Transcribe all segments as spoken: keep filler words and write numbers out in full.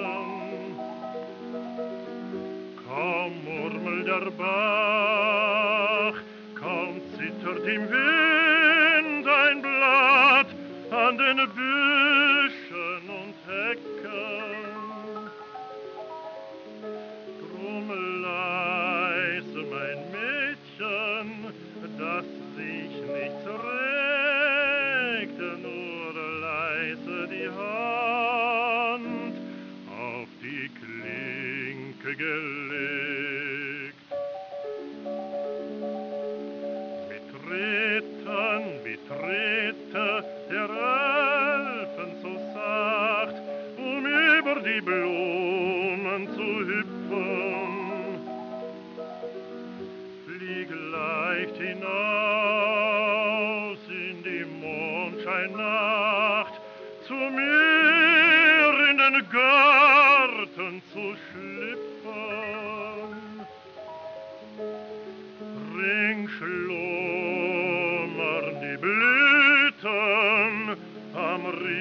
Kaum murmelt der Bach, kaum zittert im Wind ein Blatt an den Büschen und Hecken. Drum leise, mein Mädchen, dass sich nichts regt, nur leise die Hand auf die Klinke gelegt. Mit Treten, mit Trete, der Elfen so sacht, um über die Blumen zu hüpfen. Flieg leicht hinaus in die Mondscheinnacht, zu mir in den Garten zu schlüpfen. Ring schlummern die Blüten am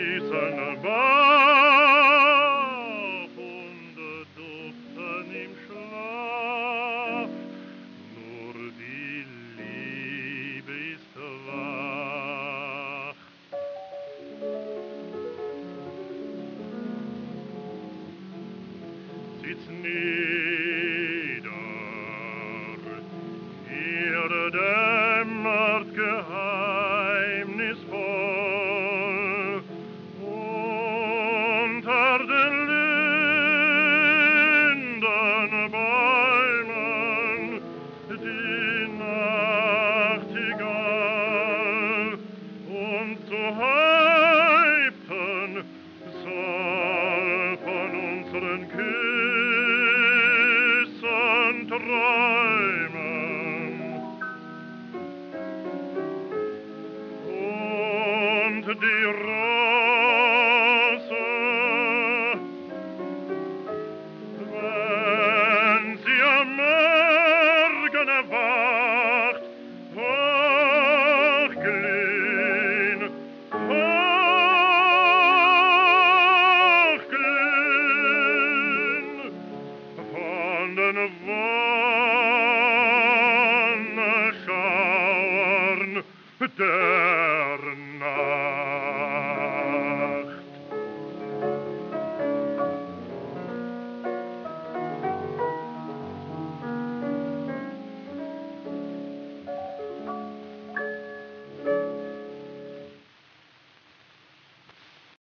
Riesenbach und duften im Schlaf. Nur die Liebe ist wach. Sitz nieder, hier dämmert geheimnisvoll unter den Lindenbäumen die Nachtigall, und zu Häupten soll von unseren Küssen träumen. Und die Rose, wenn sie am Morgen erwacht, hoch glühen, hoch glühen von den Wonneschauern der